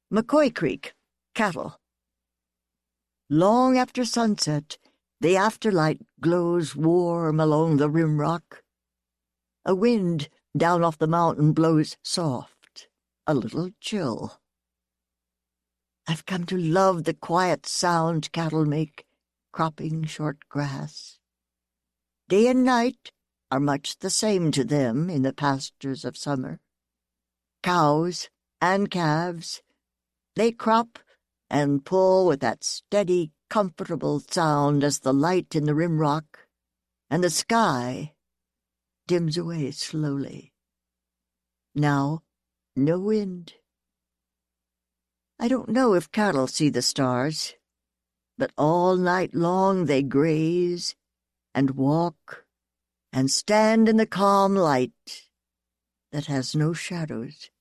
McCoy Creek, cattle. Long after sunset, the afterlight glows warm along the rim rock. A wind down off the mountain blows soft, a little chill. I've come to love the quiet sound cattle make, cropping short grass. Day and night are much the same to them in the pastures of summer. Cows and calves, they crop and pull with that steady, comfortable sound as the light in the rim rock and the sky dims away slowly. Now, no wind. I don't know if cattle see the stars, but all night long they graze and walk and stand in the calm light that has no shadows.